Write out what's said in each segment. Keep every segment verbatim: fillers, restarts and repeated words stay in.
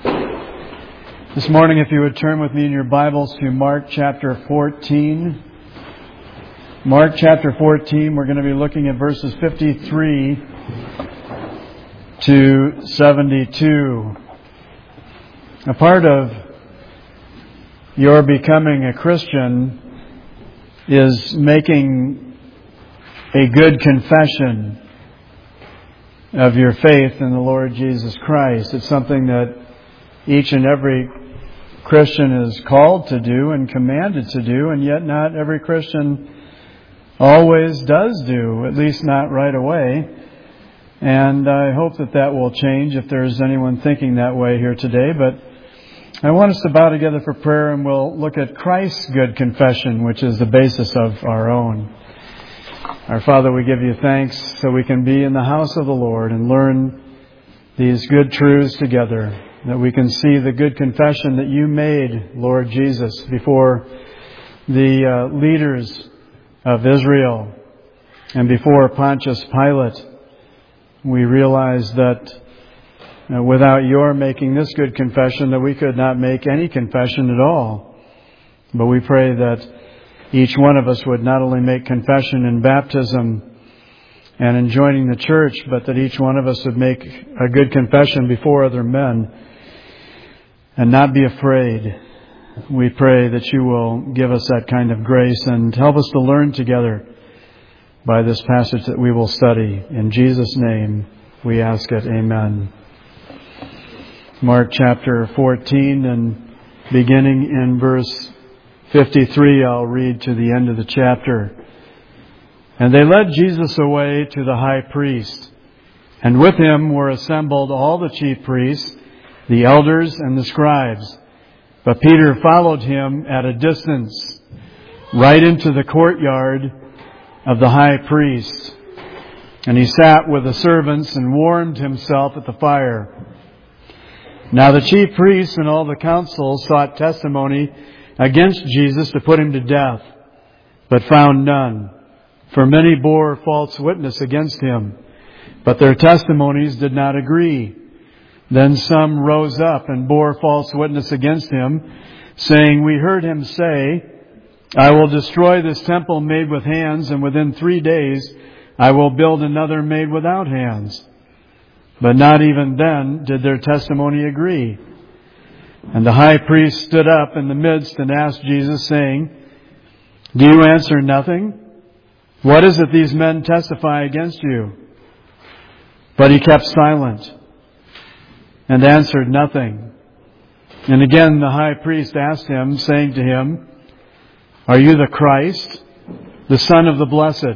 This morning, if you would turn with me in your Bibles to Mark chapter fourteen. Mark chapter fourteen, we're going to be looking at verses fifty-three to seventy-two. A part of your becoming a Christian is making a good confession of your faith in the Lord Jesus Christ. It's something that each and every Christian is called to do and commanded to do, and yet not every Christian always does do, at least not right away. And I hope that that will change if there's anyone thinking that way here today. But I want us to bow together for prayer, and we'll look at Christ's good confession, which is the basis of our own. Our Father, we give you thanks so we can be in the house of the Lord and learn these good truths together, that we can see the good confession that you made, Lord Jesus, before the uh, leaders of Israel and before Pontius Pilate. We realize that uh, without your making this good confession, that we could not make any confession at all. But we pray that each one of us would not only make confession in baptism and in joining the church, but that each one of us would make a good confession before other men and not be afraid. We pray that you will give us that kind of grace and help us to learn together by this passage that we will study. In Jesus' name we ask it. Amen. Mark chapter fourteen, and beginning in verse fifty-three, I'll read to the end of the chapter. And they led Jesus away to the high priest, and with him were assembled all the chief priests, the elders, and the scribes. But Peter followed him at a distance, right into the courtyard of the high priest. And he sat with the servants and warmed himself at the fire. Now the chief priests and all the council sought testimony against Jesus to put him to death, but found none. For many bore false witness against him, but their testimonies did not agree. Then some rose up and bore false witness against him, saying, "We heard him say, 'I will destroy this temple made with hands, and within three days I will build another made without hands.' But not even then did their testimony agree. And the high priest stood up in the midst and asked Jesus, saying, 'Do you answer nothing? What is it these men testify against you?' But he kept silent and answered nothing. And again the high priest asked him, saying to him, 'Are you the Christ, the Son of the Blessed?'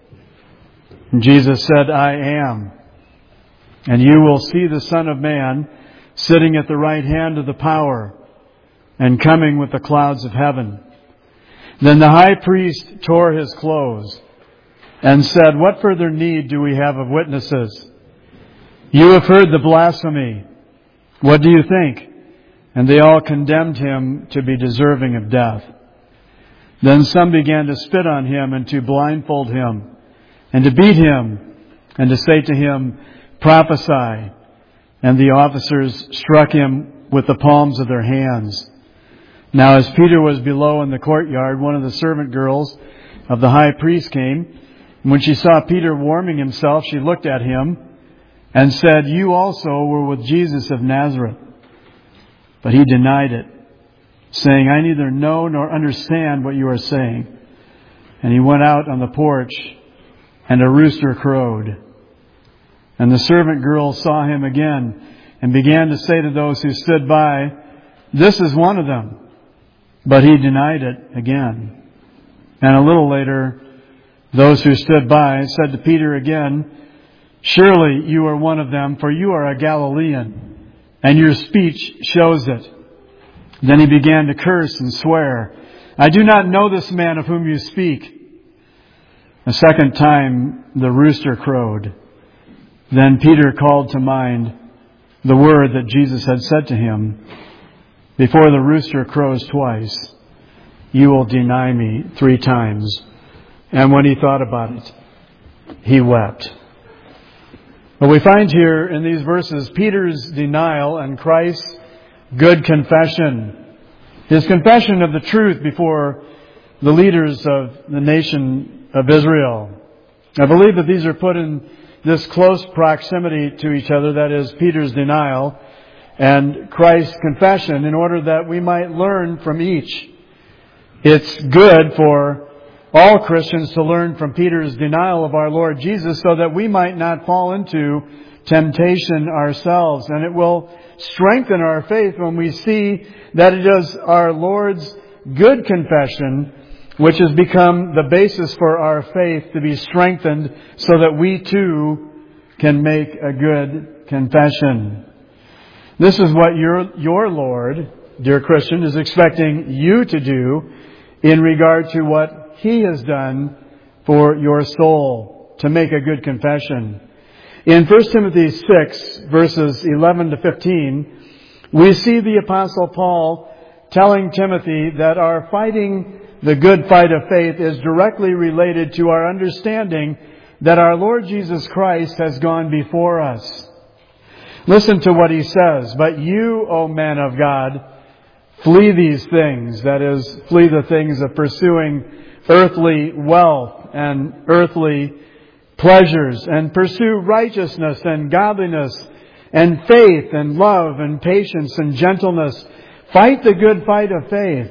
And Jesus said, 'I am. And you will see the Son of Man sitting at the right hand of the power and coming with the clouds of heaven.' Then the high priest tore his clothes and said, 'What further need do we have of witnesses? You have heard the blasphemy. What do you think?' And they all condemned him to be deserving of death. Then some began to spit on him and to blindfold him and to beat him and to say to him, 'Prophesy.' And the officers struck him with the palms of their hands. Now as Peter was below in the courtyard, one of the servant girls of the high priest came. And when she saw Peter warming himself, she looked at him and said, 'You also were with Jesus of Nazareth.' But he denied it, saying, 'I neither know nor understand what you are saying.' And he went out on the porch, and a rooster crowed. And the servant girl saw him again and began to say to those who stood by, 'This is one of them.' But he denied it again. And a little later, those who stood by said to Peter again, 'Surely you are one of them, for you are a Galilean, and your speech shows it.' Then he began to curse and swear, 'I do not know this man of whom you speak.' A second time the rooster crowed. Then Peter called to mind the word that Jesus had said to him, 'Before the rooster crows twice, you will deny me three times.' And when he thought about it, he wept." But we find here in these verses Peter's denial and Christ's good confession. His confession of the truth before the leaders of the nation of Israel. I believe that these are put in this close proximity to each other, that is, Peter's denial and Christ's confession, in order that we might learn from each. It's good for all Christians to learn from Peter's denial of our Lord Jesus so that we might not fall into temptation ourselves. And it will strengthen our faith when we see that it is our Lord's good confession which has become the basis for our faith to be strengthened so that we too can make a good confession. This is what your, your Lord, dear Christian, is expecting you to do in regard to what He has done for your soul, to make a good confession. In First Timothy six, verses eleven to fifteen, we see the Apostle Paul telling Timothy that our fighting the good fight of faith is directly related to our understanding that our Lord Jesus Christ has gone before us. Listen to what he says. But you, O man of God, flee these things. That is, flee the things of pursuing earthly wealth and earthly pleasures, and pursue righteousness and godliness and faith and love and patience and gentleness. Fight the good fight of faith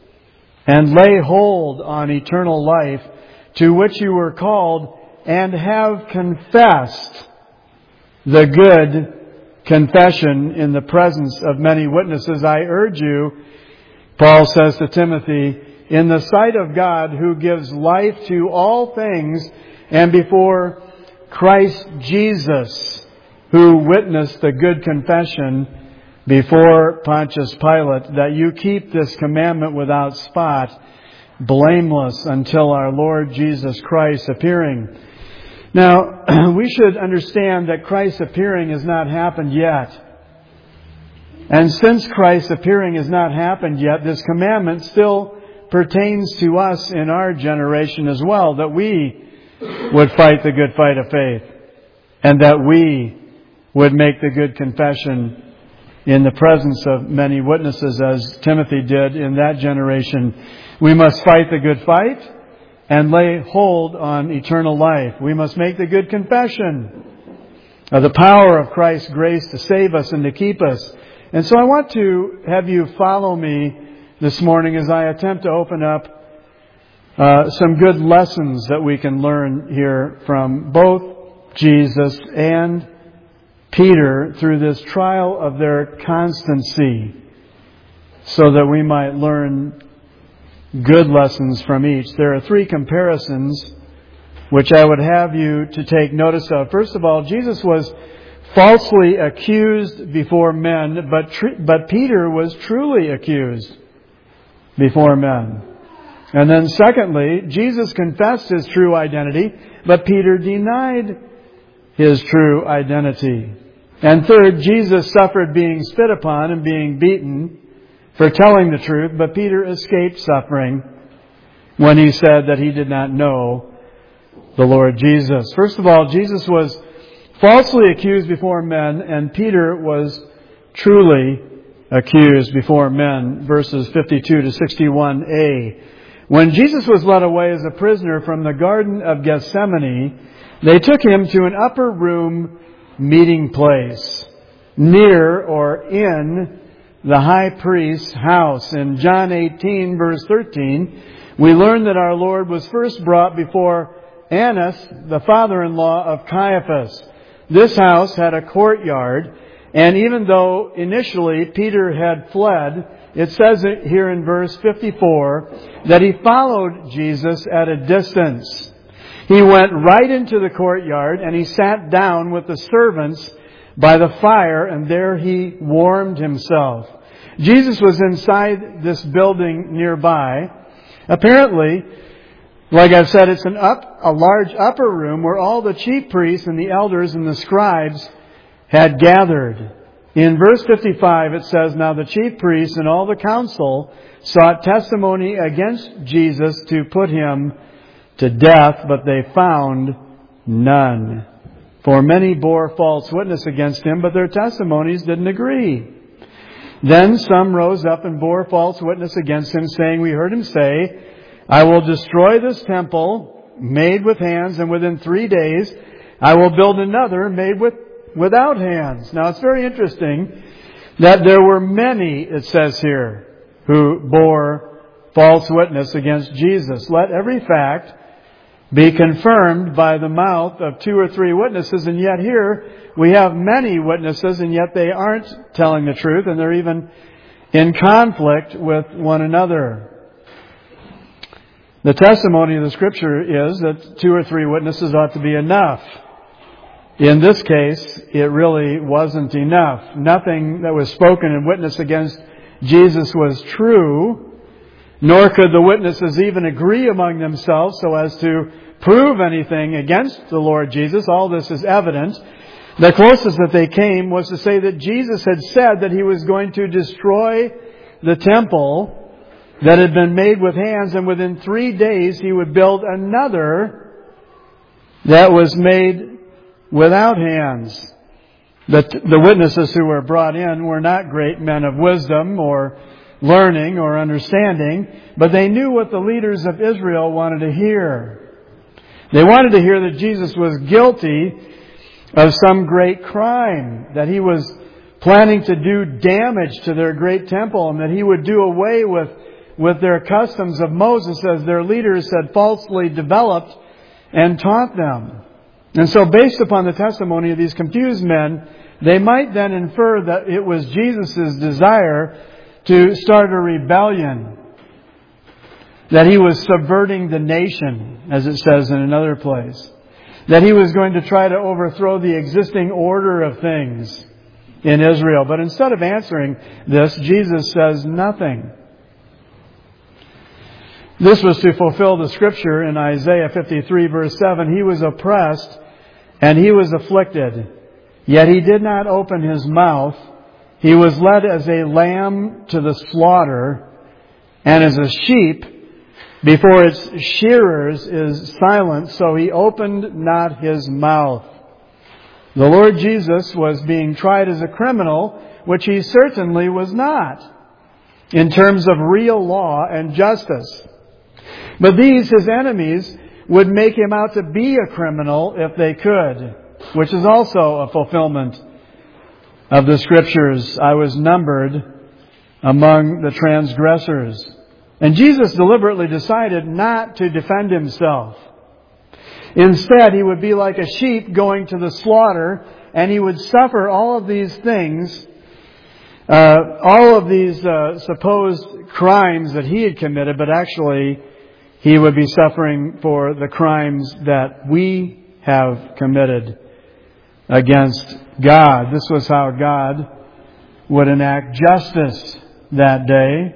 and lay hold on eternal life, to which you were called and have confessed the good confession in the presence of many witnesses. I urge you, Paul says to Timothy, in the sight of God, who gives life to all things, and before Christ Jesus, who witnessed the good confession before Pontius Pilate, that you keep this commandment without spot, blameless until our Lord Jesus Christ appearing. Now, we should understand that Christ's appearing has not happened yet. And since Christ's appearing has not happened yet, this commandment still pertains to us in our generation as well, that we would fight the good fight of faith, and that we would make the good confession in the presence of many witnesses, as Timothy did in that generation. We must fight the good fight and lay hold on eternal life. We must make the good confession of the power of Christ's grace to save us and to keep us. And so I want to have you follow me this morning as I attempt to open up uh, some good lessons that we can learn here from both Jesus and Peter through this trial of their constancy, so that we might learn good lessons from each. There are three comparisons which I would have you to take notice of. First of all, Jesus was falsely accused before men, but tr- but Peter was truly accused before men. And then secondly, Jesus confessed his true identity, but Peter denied his true identity. And third, Jesus suffered being spit upon and being beaten for telling the truth, but Peter escaped suffering when he said that he did not know the Lord Jesus. First of all, Jesus was falsely accused before men, and Peter was truly accused before men. Verses fifty-two to sixty-one a. When Jesus was led away as a prisoner from the Garden of Gethsemane, they took him to an upper room meeting place near or in the high priest's house. In John eighteen, verse thirteen, we learn that our Lord was first brought before Annas, the father-in-law of Caiaphas. This house had a courtyard, and even though initially Peter had fled, it says here in verse fifty-four that he followed Jesus at a distance. He went right into the courtyard and he sat down with the servants by the fire, and there he warmed himself. Jesus was inside this building nearby. Apparently, like I've said, it's an up, a large upper room where all the chief priests and the elders and the scribes had gathered. In verse fifty-five it says, now the chief priests and all the council sought testimony against Jesus to put him to death, but they found none. For many bore false witness against him, but their testimonies didn't agree. Then some rose up and bore false witness against him, saying, we heard him say, I will destroy this temple made with hands, and within three days I will build another made with without hands. Now it's very interesting that there were many, it says here, who bore false witness against Jesus. Let every fact be confirmed by the mouth of two or three witnesses, and yet here we have many witnesses, and yet they aren't telling the truth, and they're even in conflict with one another. The testimony of the Scripture is that two or three witnesses ought to be enough. In this case, it really wasn't enough. Nothing that was spoken in witness against Jesus was true, nor could the witnesses even agree among themselves so as to prove anything against the Lord Jesus. All this is evident. The closest that they came was to say that Jesus had said that He was going to destroy the temple that had been made with hands, and within three days He would build another that was made without hands. The, the witnesses who were brought in were not great men of wisdom or learning or understanding, but they knew what the leaders of Israel wanted to hear. They wanted to hear that Jesus was guilty of some great crime, that He was planning to do damage to their great temple, and that He would do away with, with their customs of Moses as their leaders had falsely developed and taught them. And so based upon the testimony of these confused men, they might then infer that it was Jesus' desire to start a rebellion, that He was subverting the nation, as it says in another place, that He was going to try to overthrow the existing order of things in Israel. But instead of answering this, Jesus says nothing. This was to fulfill the Scripture in Isaiah fifty-three verse seven. He was oppressed and He was afflicted, yet He did not open His mouth. He was led as a lamb to the slaughter, and as a sheep before its shearers is silent, so He opened not His mouth. The Lord Jesus was being tried as a criminal, which He certainly was not, in terms of real law and justice. But these, His enemies, would make Him out to be a criminal if they could, which is also a fulfillment of the Scriptures. I was numbered among the transgressors. And Jesus deliberately decided not to defend Himself. Instead, He would be like a sheep going to the slaughter, and He would suffer all of these things, uh, all of these uh, supposed crimes that He had committed, but actually He would be suffering for the crimes that we have committed against God. This was how God would enact justice that day.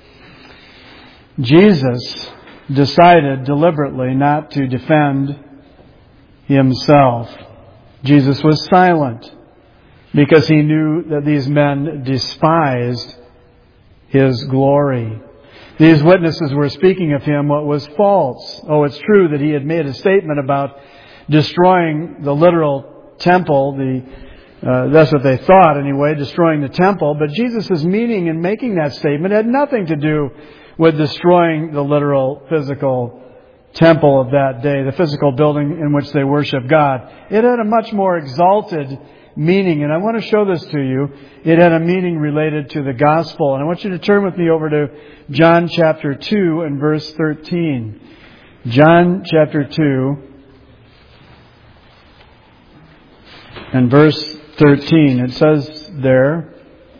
Jesus decided deliberately not to defend Himself. Jesus was silent because He knew that these men despised His glory. These witnesses were speaking of Him what was false. Oh, it's true that He had made a statement about destroying the literal temple. The uh, that's what they thought anyway, destroying the temple. But Jesus' meaning in making that statement had nothing to do with destroying the literal physical temple of that day, the physical building in which they worship God. It had a much more exalted meaning, and I want to show this to you. It had a meaning related to the gospel. And I want you to turn with me over to John chapter two and verse thirteen. John chapter two and verse thirteen. It says there,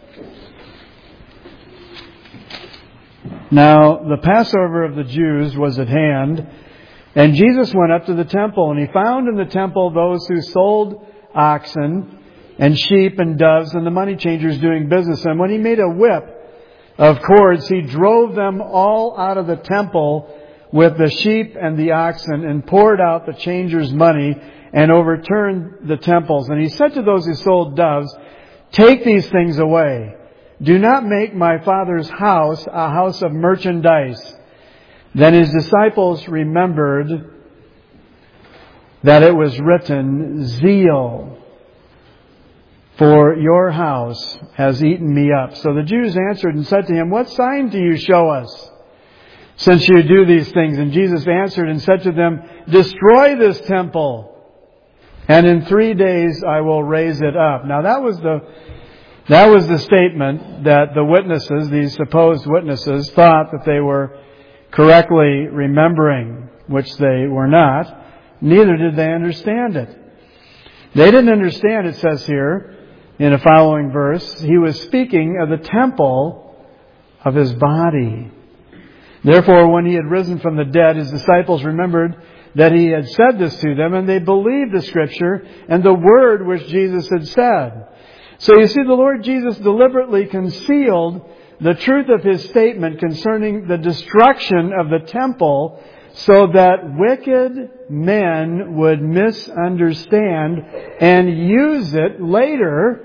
"Now the Passover of the Jews was at hand, and Jesus went up to the temple, and He found in the temple those who sold oxen and sheep and doves and the money changers doing business. And when He made a whip of cords, He drove them all out of the temple with the sheep and the oxen, and poured out the changers' money, and overturned the temples. And He said to those who sold doves, 'Take these things away. Do not make my Father's house a house of merchandise.' Then His disciples remembered that it was written, 'Zeal for your house has eaten me up." So the Jews answered and said to him, "What sign do you show us, since you do these things?" And Jesus answered and said to them, "Destroy this temple, and in three days I will raise it up." Now that was the that was the statement that the witnesses, these supposed witnesses, thought that they were correctly remembering, which they were not. Neither did they understand it. They didn't understand, it says here in a following verse, he was speaking of the temple of his body. Therefore, when he had risen from the dead, his disciples remembered that he had said this to them, and they believed the Scripture and the word which Jesus had said. So you see, the Lord Jesus deliberately concealed the truth of his statement concerning the destruction of the temple so that wicked men would misunderstand and use it later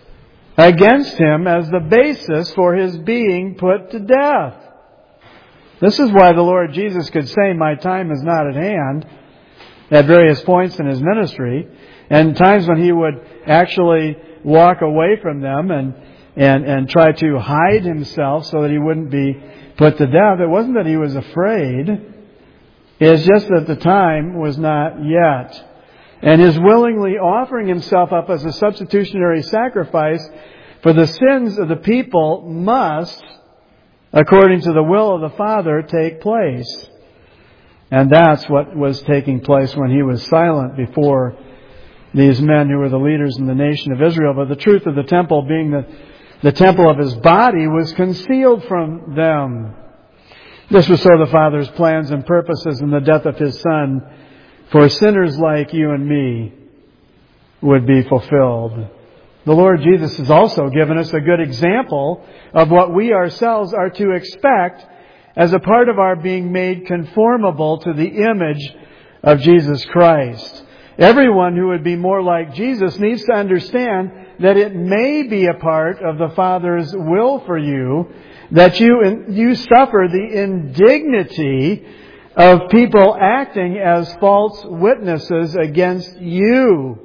against him as the basis for his being put to death. This is why the Lord Jesus could say, "My time is not at hand," at various points in his ministry, and times when he would actually walk away from them and and and try to hide himself so that he wouldn't be put to death. It wasn't that he was afraid. It's just that the time was not yet. And his willingly offering himself up as a substitutionary sacrifice for the sins of the people must, according to the will of the Father, take place. And that's what was taking place when he was silent before these men who were the leaders in the nation of Israel. But the truth of the temple, being the, the temple of his body, was concealed from them. This was so the Father's plans and purposes in the death of his Son for sinners like you and me would be fulfilled. The Lord Jesus has also given us a good example of what we ourselves are to expect as a part of our being made conformable to the image of Jesus Christ. Everyone who would be more like Jesus needs to understand that it may be a part of the Father's will for you that you you suffer the indignity of people acting as false witnesses against you.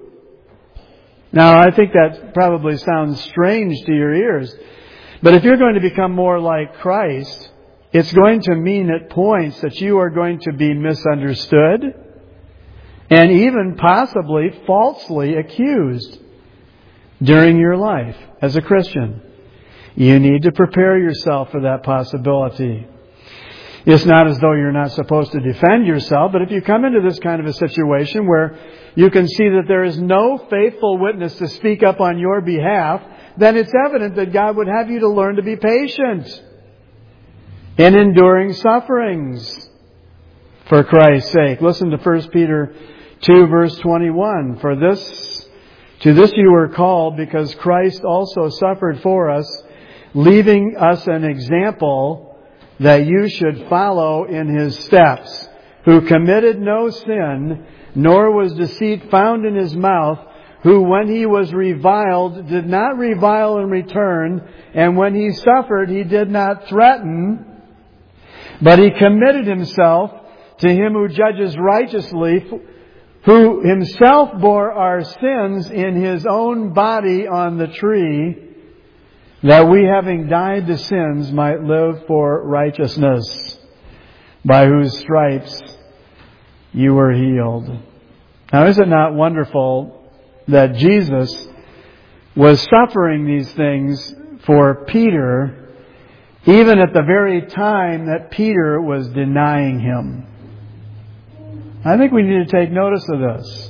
Now, I think that probably sounds strange to your ears, but if you're going to become more like Christ, it's going to mean at points that you are going to be misunderstood and even possibly falsely accused during your life as a Christian. You need to prepare yourself for that possibility. It's not as though you're not supposed to defend yourself, but if you come into this kind of a situation where you can see that there is no faithful witness to speak up on your behalf, then it's evident that God would have you to learn to be patient in enduring sufferings for Christ's sake. Listen to First Peter two, verse twenty-one. For this, to this you were called, because Christ also suffered for us, leaving us an example that you should follow in his steps, who committed no sin, nor was deceit found in his mouth, who when he was reviled did not revile in return, and when he suffered he did not threaten, but he committed himself to him who judges righteously, who himself bore our sins in his own body on the tree, that we, having died to sins, might live for righteousness, by whose stripes you were healed. Now, is it not wonderful that Jesus was suffering these things for Peter, even at the very time that Peter was denying him? I think we need to take notice of this.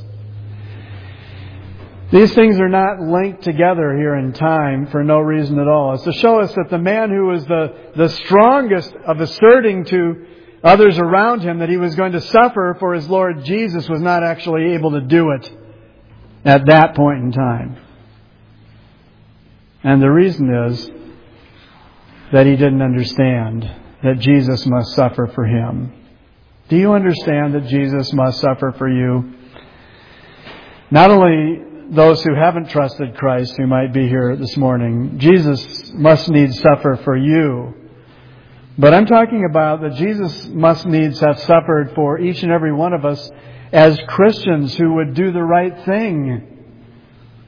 These things are not linked together here in time for no reason at all. It's to show us that the man who was the, the strongest of asserting to others around him that he was going to suffer for his Lord Jesus was not actually able to do it at that point in time. And the reason is that he didn't understand that Jesus must suffer for him. Do you understand that Jesus must suffer for you? Not only those who haven't trusted Christ who might be here this morning, Jesus must needs suffer for you. But I'm talking about that Jesus must needs have suffered for each and every one of us as Christians who would do the right thing.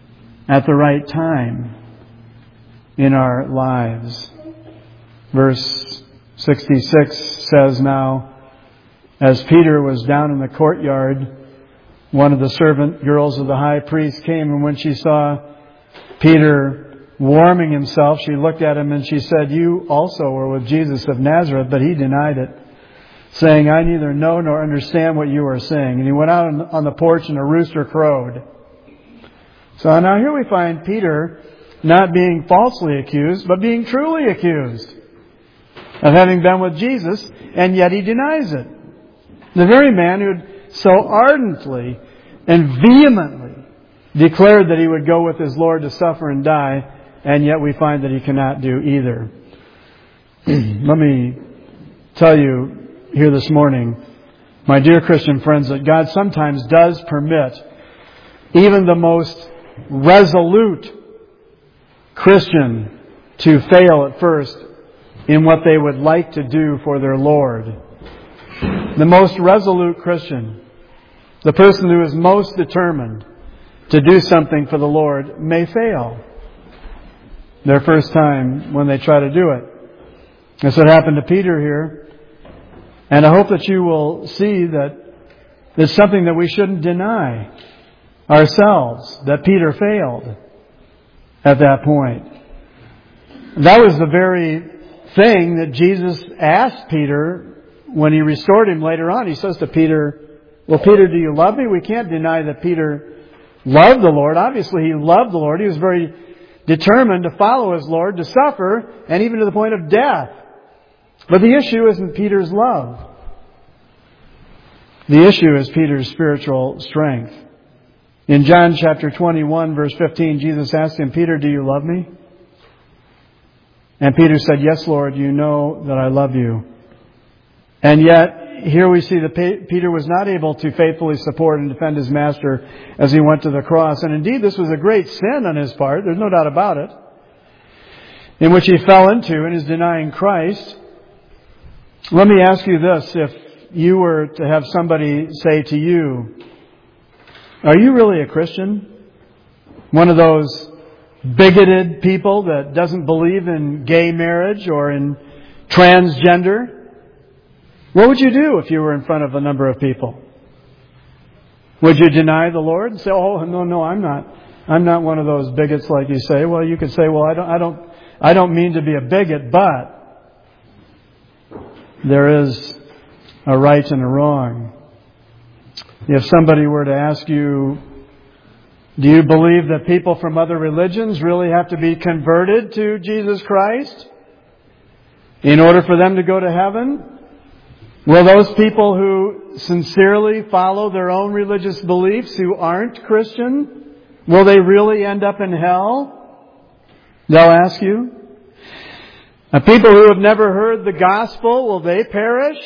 at the right time in our lives. Verse sixty-six says, "Now, as Peter was down in the courtyard, one of the servant girls of the high priest came, and when she saw Peter warming himself, she looked at him and she said, 'You also were with Jesus of Nazareth,' but he denied it, saying, 'I neither know nor understand what you are saying.' And he went out on the porch and a rooster crowed." So now here we find Peter not being falsely accused, but being truly accused of having been with Jesus, and yet he denies it. The very man who had so ardently and vehemently declared that he would go with his Lord to suffer and die, and yet we find that he cannot do either. Let me tell you here this morning, my dear Christian friends, that God sometimes does permit even the most resolute Christian to fail at first in what they would like to do for their Lord. The most resolute Christian, the person who is most determined to do something for the Lord, may fail their first time when they try to do it. That's what happened to Peter here. And I hope that you will see that it's something that we shouldn't deny ourselves, that Peter failed at that point. That was the very thing that Jesus asked Peter when he restored him later on. He says to Peter, "Well, Peter, do you love me?" We can't deny that Peter loved the Lord. Obviously, he loved the Lord. He was very determined to follow his Lord, to suffer, and even to the point of death. But the issue isn't Peter's love. The issue is Peter's spiritual strength. In John chapter twenty-one, verse fifteen, Jesus asked him, "Peter, do you love me?" And Peter said, "Yes, Lord, you know that I love you." And yet, here we see that Peter was not able to faithfully support and defend his master as he went to the cross. And indeed, this was a great sin on his part. There's no doubt about it. In which he fell into in his denying Christ. Let me ask you this. If you were to have somebody say to you, "Are you really a Christian?" One of those bigoted people that doesn't believe in gay marriage or in transgender, what would you do if you were in front of a number of people? Would you deny the Lord and say, "Oh, no, no, I'm not. I'm not one of those bigots like you say"? Well, you could say, "Well, I don't, I don't, I don't mean to be a bigot, but there is a right and a wrong." If somebody were to ask you, "Do you believe that people from other religions really have to be converted to Jesus Christ in order for them to go to heaven?" Will those people who sincerely follow their own religious beliefs, who aren't Christian, will they really end up in hell? They'll ask you. And people who have never heard the gospel, will they perish?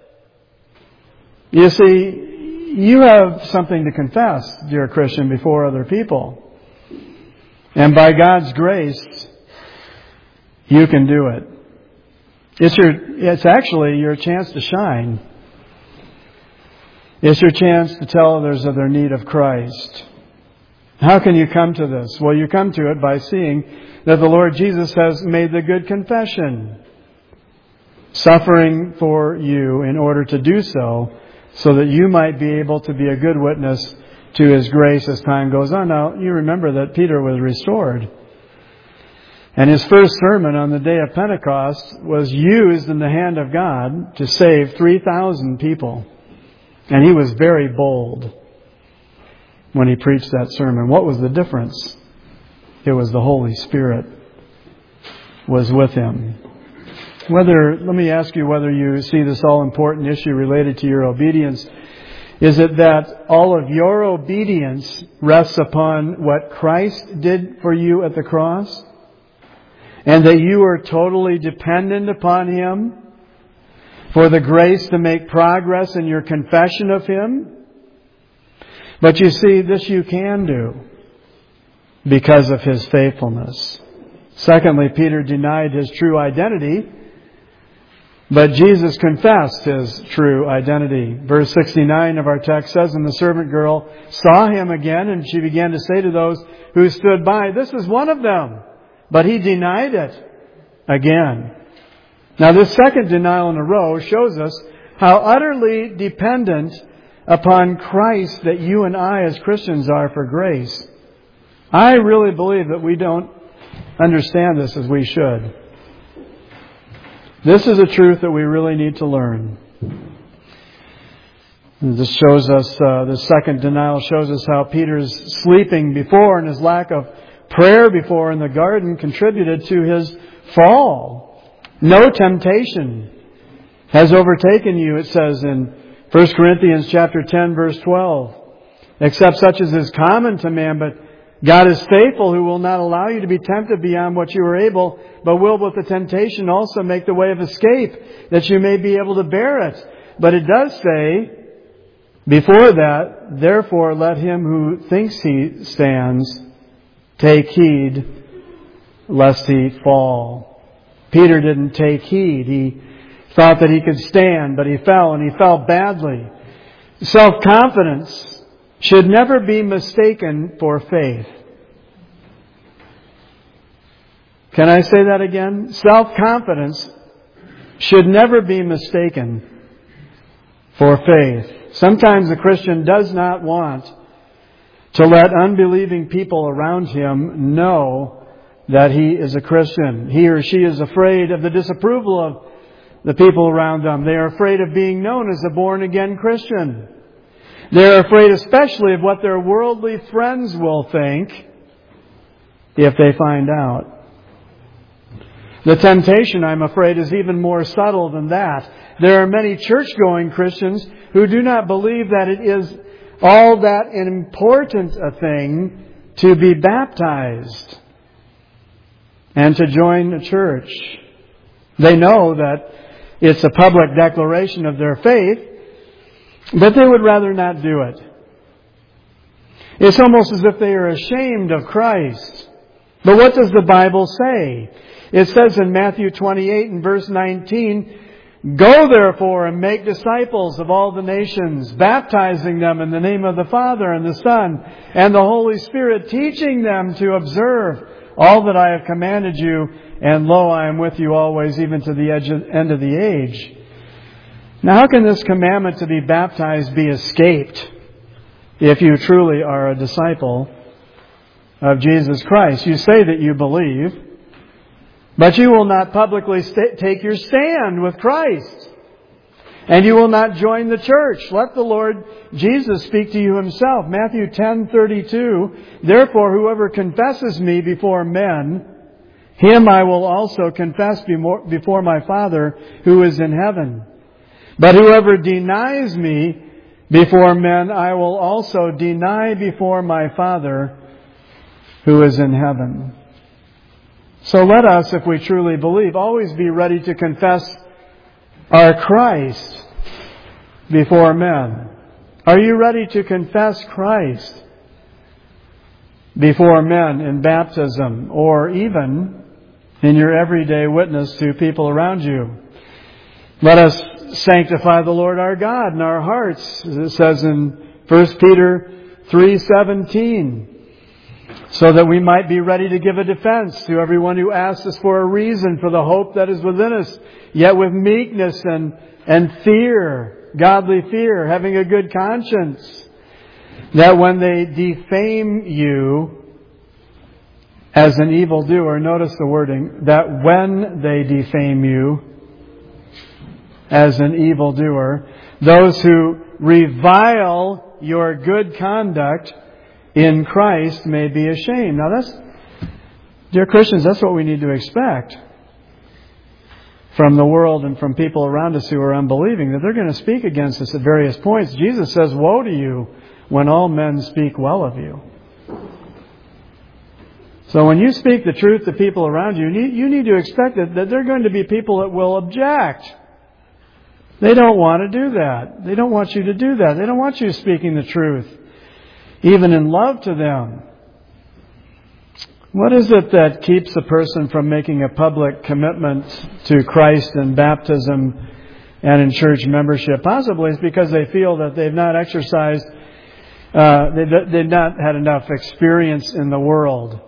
You see, you have something to confess, dear Christian, before other people. And by God's grace, you can do it. It's your, it's actually your chance to shine. It's your chance to tell others of their need of Christ. How can you come to this? Well, you come to it by seeing that the Lord Jesus has made the good confession, suffering for you in order to do so, so that you might be able to be a good witness to His grace as time goes on. Now, you remember that Peter was restored. And his first sermon on the day of Pentecost was used in the hand of God to save three thousand people. And he was very bold when he preached that sermon. What was the difference? It was the Holy Spirit was with him. Whether, let me ask you whether you see this all-important issue related to your obedience. Is it that all of your obedience rests upon what Christ did for you at the cross? And that you are totally dependent upon Him for the grace to make progress in your confession of Him? But you see, this you can do because of His faithfulness. Secondly, Peter denied his true identity But Jesus confessed His true identity. Verse sixty-nine of our text says, "And the servant girl saw Him again, and she began to say to those who stood by, 'This is one of them.' But He denied it again." Now this second denial in a row shows us how utterly dependent upon Christ that you and I as Christians are for grace. I really believe that we don't understand this as we should. This is a truth that we really need to learn. This shows us, uh, the second denial shows us how Peter's sleeping before and his lack of prayer before in the garden contributed to his fall. No temptation has overtaken you, it says in First Corinthians chapter ten, verse twelve, except such as is common to man, but God is faithful, who will not allow you to be tempted beyond what you are able, but will with the temptation also make the way of escape, that you may be able to bear it. But it does say, before that, therefore let him who thinks he stands take heed lest he fall. Peter didn't take heed. He thought that he could stand, but he fell, and he fell badly. Self-confidence should never be mistaken for faith. Can I say that again? Self-confidence should never be mistaken for faith. Sometimes a Christian does not want to let unbelieving people around him know that he is a Christian. He or she is afraid of the disapproval of the people around them. They are afraid of being known as a born-again Christian. They're afraid especially of what their worldly friends will think if they find out. The temptation, I'm afraid, is even more subtle than that. There are many church-going Christians who do not believe that it is all that important a thing to be baptized and to join a church. They know that it's a public declaration of their faith, but they would rather not do it. It's almost as if they are ashamed of Christ. But what does the Bible say? It says in Matthew twenty-eight and verse nineteen, "Go therefore and make disciples of all the nations, baptizing them in the name of the Father and the Son and the Holy Spirit, teaching them to observe all that I have commanded you. And lo, I am with you always, even to the edge of, end of the age." Now, how can this commandment to be baptized be escaped if you truly are a disciple of Jesus Christ? You say that you believe, but you will not publicly st- take your stand with Christ. And you will not join the church. Let the Lord Jesus speak to you Himself. Matthew ten thirty-two, "Therefore, whoever confesses me before men, him I will also confess before my Father who is in heaven. But whoever denies me before men, I will also deny before my Father who is in heaven." So let us, if we truly believe, always be ready to confess our Christ before men. Are you ready to confess Christ before men in baptism, or even in your everyday witness to people around you? Let us sanctify the Lord our God in our hearts, as it says in First Peter three seventeen, so that we might be ready to give a defense to everyone who asks us for a reason for the hope that is within us, yet with meekness and, and fear, godly fear, having a good conscience, that when they defame you as an evildoer, notice the wording, that when they defame you as an evildoer, those who revile your good conduct in Christ may be ashamed. Now that's, dear Christians, that's what we need to expect from the world and from people around us who are unbelieving, that they're going to speak against us at various points. Jesus says, "Woe to you when all men speak well of you." So when you speak the truth to people around you, you need to expect that, that there are going to be people that will object. They don't want to do that. They don't want you to do that. They don't want you speaking the truth, even in love to them. What is it that keeps a person from making a public commitment to Christ in baptism and in church membership? Possibly it's because they feel that they've not exercised, uh, they've, they've not had enough experience in the world.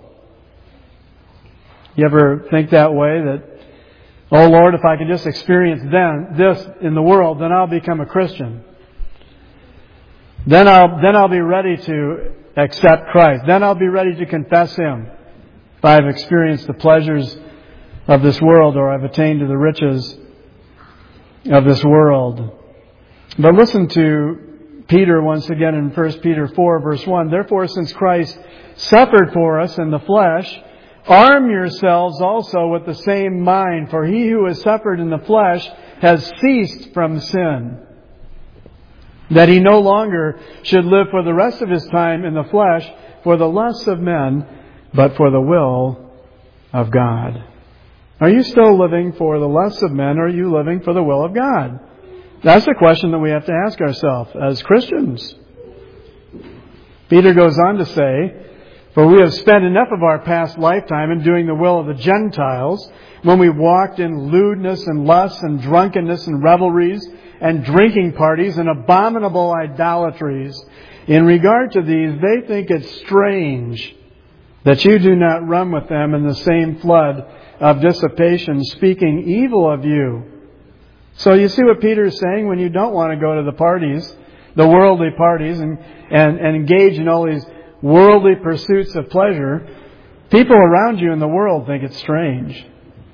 You ever think that way? That, oh Lord, if I could just experience then this in the world, then I'll become a Christian. Then I'll then I'll be ready to accept Christ. Then I'll be ready to confess Him. If I've experienced the pleasures of this world, or I've attained to the riches of this world. But listen to Peter once again in First Peter four, verse one. Therefore, since Christ suffered for us in the flesh, arm yourselves also with the same mind, for he who has suffered in the flesh has ceased from sin, that he no longer should live for the rest of his time in the flesh for the lusts of men, but for the will of God. Are you still living for the lusts of men, or are you living for the will of God? That's the question that we have to ask ourselves as Christians. Peter goes on to say, for we have spent enough of our past lifetime in doing the will of the Gentiles, when we walked in lewdness and lust and drunkenness and revelries and drinking parties and abominable idolatries. In regard to these, they think it strange that you do not run with them in the same flood of dissipation, speaking evil of you. So you see what Peter is saying? When you don't want to go to the parties, the worldly parties, and, and, and engage in all these worldly pursuits of pleasure, people around you in the world think it's strange.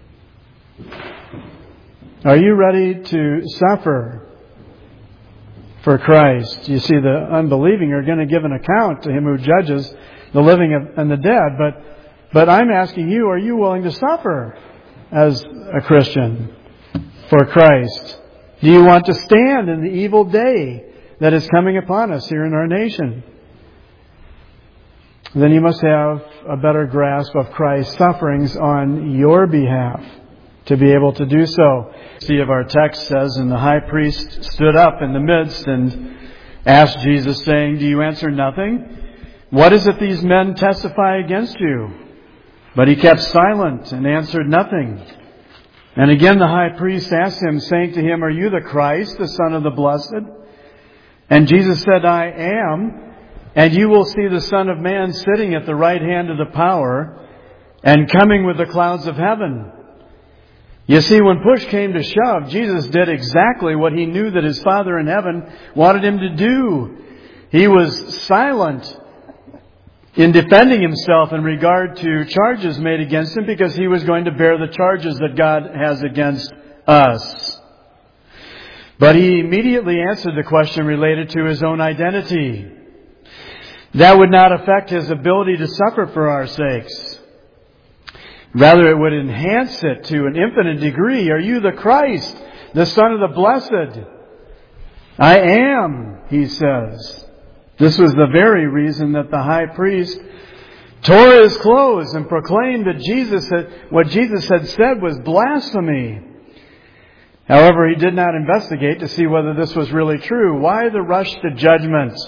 Are you ready to suffer for Christ? You see, the unbelieving are going to give an account to Him who judges the living and the dead. But, but I'm asking you, are you willing to suffer as a Christian for Christ? Do you want to stand in the evil day that is coming upon us here in our nation? Then you must have a better grasp of Christ's sufferings on your behalf to be able to do so. See, of our text says, and the high priest stood up in the midst and asked Jesus, saying, do you answer nothing? What is it these men testify against you? But he kept silent and answered nothing. And again the high priest asked him, saying to him, are you the Christ, the Son of the Blessed? And Jesus said, I am. And you will see the Son of Man sitting at the right hand of the power and coming with the clouds of heaven. You see, when push came to shove, Jesus did exactly what He knew that His Father in heaven wanted Him to do. He was silent in defending Himself in regard to charges made against Him, because He was going to bear the charges that God has against us. But He immediately answered the question related to His own identity. That would not affect His ability to suffer for our sakes. Rather, it would enhance it to an infinite degree. Are you the Christ, the Son of the Blessed? I am, He says. This was the very reason that the high priest tore his clothes and proclaimed that Jesus had, what Jesus had said was blasphemy. However, he did not investigate to see whether this was really true. Why the rush to judgment?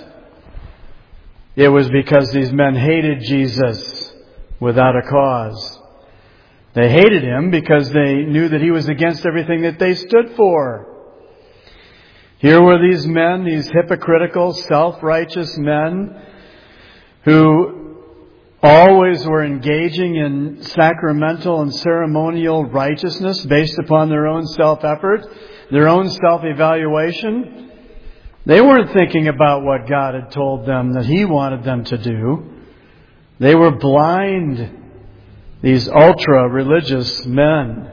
It was because these men hated Jesus without a cause. They hated Him because they knew that He was against everything that they stood for. Here were these men, these hypocritical, self-righteous men who always were engaging in sacramental and ceremonial righteousness based upon their own self-effort, their own self-evaluation. They weren't thinking about what God had told them that He wanted them to do. They were blind, these ultra-religious men,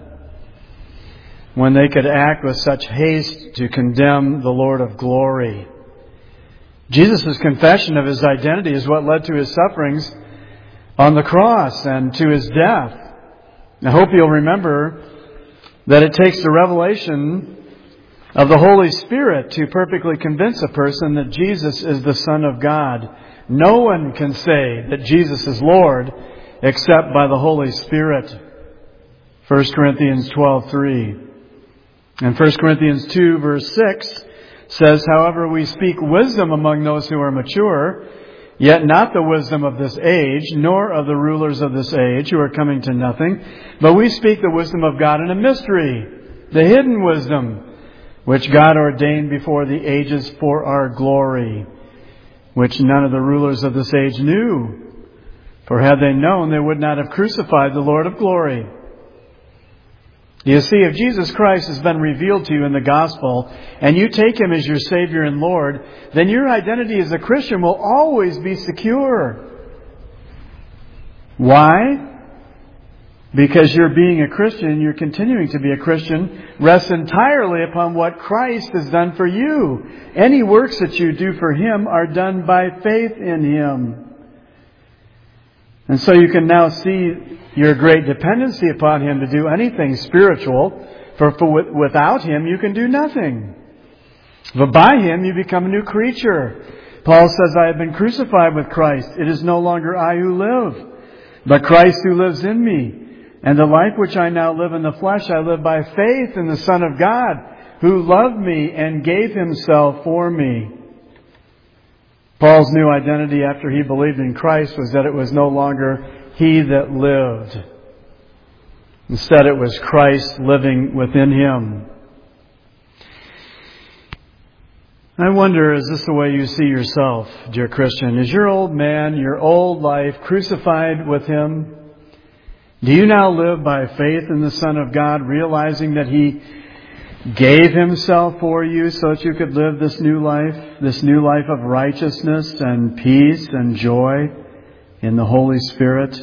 when they could act with such haste to condemn the Lord of glory. Jesus' confession of His identity is what led to His sufferings on the cross and to His death. I hope you'll remember that it takes the revelation of the Holy Spirit to perfectly convince a person that Jesus is the Son of God. No one can say that Jesus is Lord except by the Holy Spirit. First Corinthians twelve three. And First Corinthians two verse six says, however, we speak wisdom among those who are mature, Yet not the wisdom of this age, nor of the rulers of this age who are coming to nothing, but we speak the wisdom of God in a mystery, the hidden wisdom, which God ordained before the ages for our glory, which none of the rulers of this age knew. For had they known, they would not have crucified the Lord of glory. You see, if Jesus Christ has been revealed to you in the gospel, and you take Him as your Savior and Lord, then your identity as a Christian will always be secure. Why? Because you're being a Christian, you're continuing to be a Christian, rests entirely upon what Christ has done for you. Any works that you do for Him are done by faith in Him. And so you can now see your great dependency upon Him to do anything spiritual. For, for without Him, you can do nothing. But by Him, you become a new creature. Paul says, I have been crucified with Christ. It is no longer I who live, but Christ who lives in me. And the life which I now live in the flesh, I live by faith in the Son of God, who loved me and gave Himself for me. Paul's new identity after he believed in Christ was that it was no longer he that lived. Instead, it was Christ living within him. I wonder, is this the way you see yourself, dear Christian? Is your old man, your old life crucified with Him? Do you now live by faith in the Son of God, realizing that He gave Himself for you so that you could live this new life, this new life of righteousness and peace and joy in the Holy Spirit?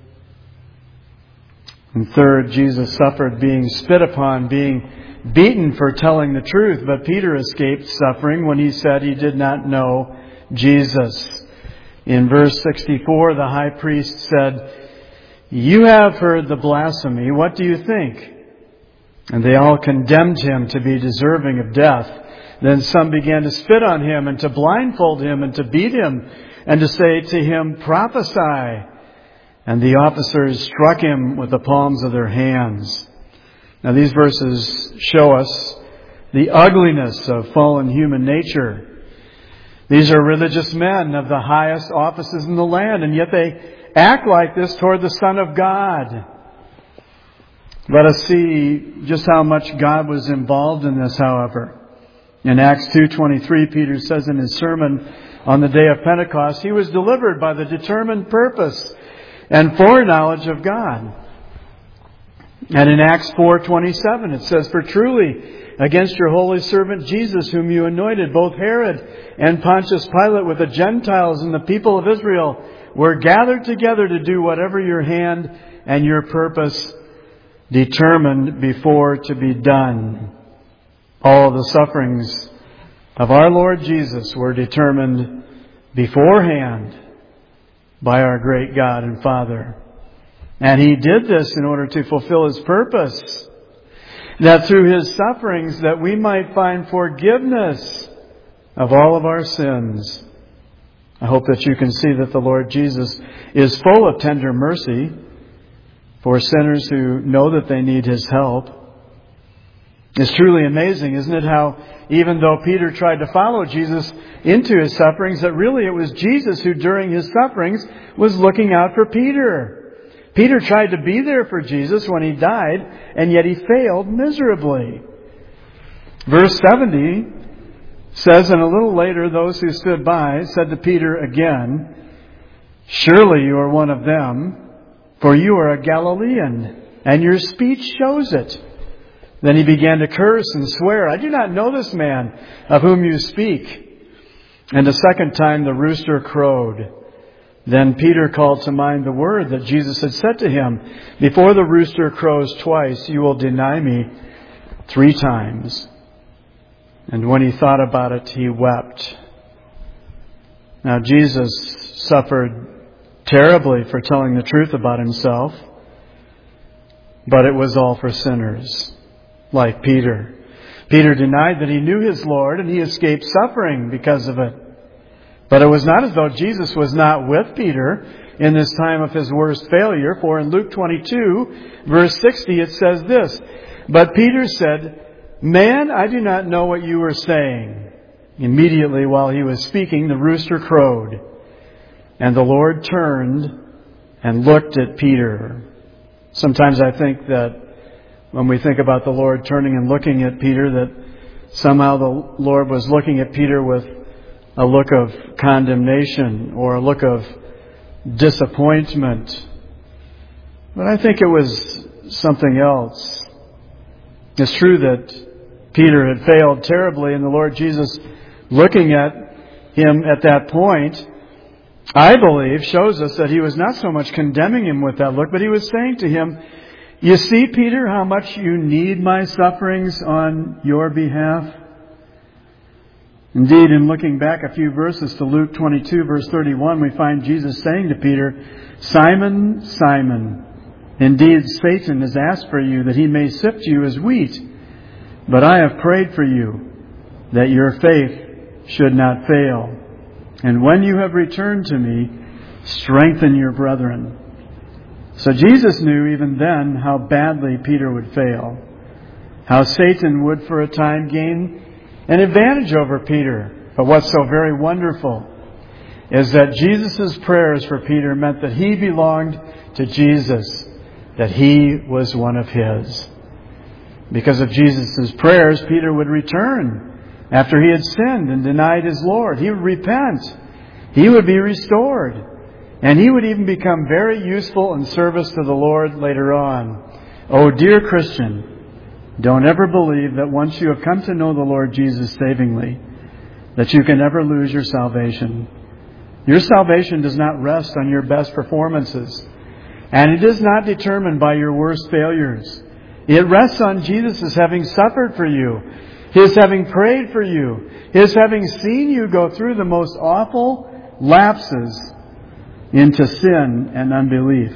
And third, Jesus suffered being spit upon, being beaten for telling the truth. But Peter escaped suffering when he said he did not know Jesus. In verse sixty-four, the high priest said, "You have heard the blasphemy. What do you think?" And they all condemned him to be deserving of death. Then some began to spit on him and to blindfold him and to beat him and to say to him, "Prophesy." And the officers struck him with the palms of their hands. Now these verses show us the ugliness of fallen human nature. These are religious men of the highest offices in the land, and yet they act like this toward the Son of God. Let us see just how much God was involved in this, however. In Acts two twenty-three, Peter says in his sermon on the day of Pentecost, he was delivered by the determined purpose and foreknowledge of God. And in Acts four twenty-seven, it says, "For truly, against your holy servant Jesus, whom you anointed, both Herod and Pontius Pilate with the Gentiles and the people of Israel were gathered together to do whatever your hand and your purpose determined before to be done." All the sufferings of our Lord Jesus were determined beforehand by our great God and Father. And He did this in order to fulfill His purpose, that through His sufferings that we might find forgiveness of all of our sins. I hope that you can see that the Lord Jesus is full of tender mercy for sinners who know that they need His help. It's truly amazing, isn't it, how even though Peter tried to follow Jesus into His sufferings, that really it was Jesus who during His sufferings was looking out for Peter. Peter tried to be there for Jesus when He died, and yet he failed miserably. Verse seventy says, "And a little later those who stood by said to Peter again, 'Surely you are one of them, for you are a Galilean, and your speech shows it.' Then he began to curse and swear, 'I do not know this man of whom you speak.' And a second time the rooster crowed. Then Peter called to mind the word that Jesus had said to him, 'Before the rooster crows twice, you will deny me three times.' And when he thought about it, he wept." Now Jesus suffered terribly for telling the truth about Himself, but it was all for sinners like Peter. Peter denied that he knew his Lord, and he escaped suffering because of it. But it was not as though Jesus was not with Peter in this time of his worst failure, for in Luke twenty-two, verse sixty, it says this, "But Peter said, 'Man, I do not know what you are saying.' Immediately while he was speaking, the rooster crowed. And the Lord turned and looked at Peter. Sometimes I think that when we think about the Lord turning and looking at Peter, that somehow the Lord was looking at Peter with a look of condemnation or a look of disappointment. But I think it was something else. It's true that Peter had failed terribly, and the Lord Jesus, looking at him at that point, I believe, shows us that He was not so much condemning him with that look, but He was saying to him, "You see, Peter, how much you need my sufferings on your behalf?" Indeed, in looking back a few verses to Luke twenty-two, verse thirty-one, we find Jesus saying to Peter, "Simon, Simon, indeed Satan has asked for you that he may sift you as wheat, but I have prayed for you that your faith should not fail. And when you have returned to me, strengthen your brethren." So Jesus knew even then how badly Peter would fail, how Satan would for a time gain an advantage over Peter. But what's so very wonderful is that Jesus' prayers for Peter meant that he belonged to Jesus, that he was one of His. Because of Jesus' prayers, Peter would return after he had sinned and denied his Lord. He would repent. He would be restored. And he would even become very useful in service to the Lord later on. Oh, dear Christian, don't ever believe that once you have come to know the Lord Jesus savingly, that you can ever lose your salvation. Your salvation does not rest on your best performances. And it is not determined by your worst failures. It rests on Jesus' having suffered for you, His having prayed for you, His having seen you go through the most awful lapses into sin and unbelief.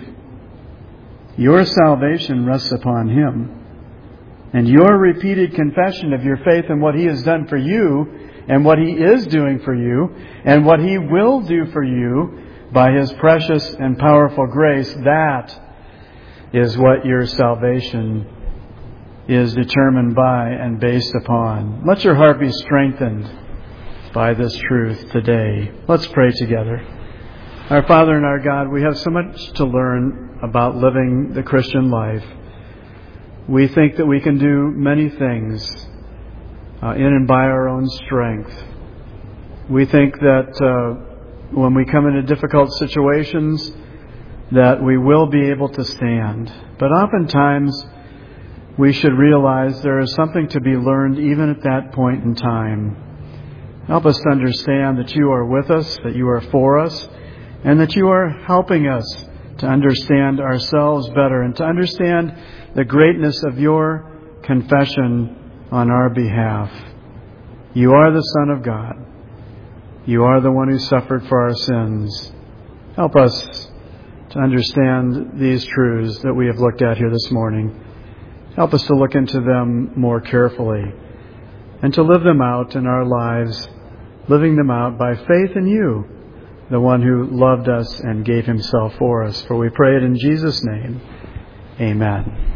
Your salvation rests upon Him. And your repeated confession of your faith in what He has done for you, and what He is doing for you, and what He will do for you by His precious and powerful grace, that is what your salvation is determined by and based upon. Let your heart be strengthened by this truth today. Let's pray together. Our Father and our God, we have so much to learn about living the Christian life. We think that we can do many things uh, in and by our own strength. We think that uh, when we come into difficult situations, that we will be able to stand. But oftentimes, we should realize there is something to be learned even at that point in time. Help us to understand that You are with us, that You are for us, and that You are helping us to understand ourselves better and to understand the greatness of Your confession on our behalf. You are the Son of God. You are the one who suffered for our sins. Help us to understand these truths that we have looked at here this morning. Help us to look into them more carefully and to live them out in our lives, living them out by faith in You, the one who loved us and gave Himself for us. For we pray it in Jesus' name. Amen.